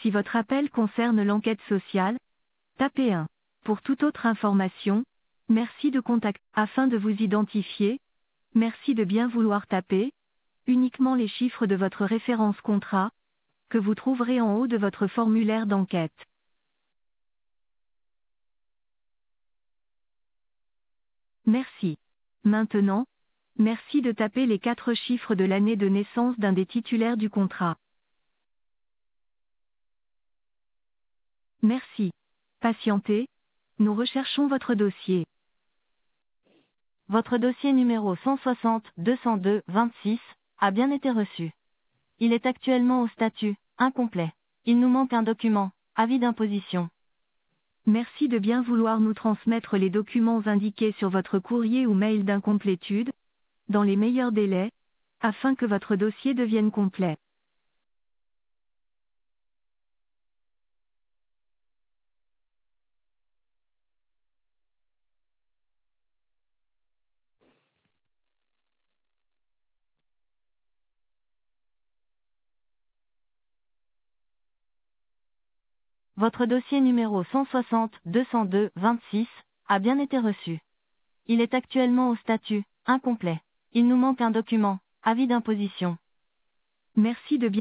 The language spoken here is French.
Si votre appel concerne l'enquête sociale, tapez 1. Pour toute autre information, merci de contacter. Afin de vous identifier, merci de bien vouloir taper uniquement les chiffres de votre référence contrat, que vous trouverez en haut de votre formulaire d'enquête. Merci. Maintenant, merci de taper les 4 chiffres de l'année de naissance d'un des titulaires du contrat. Merci. Patientez, nous recherchons votre dossier. Votre dossier numéro 160-202-26 a bien été reçu. Il est actuellement au statut incomplet. Il nous manque un document, avis d'imposition. Merci de bien vouloir nous transmettre les documents indiqués sur votre courrier ou mail d'incomplétude, dans les meilleurs délais, afin que votre dossier devienne complet. Votre dossier numéro 160-202-26 a bien été reçu. Il est actuellement au statut incomplet. Il nous manque un document, avis d'imposition. Merci de bien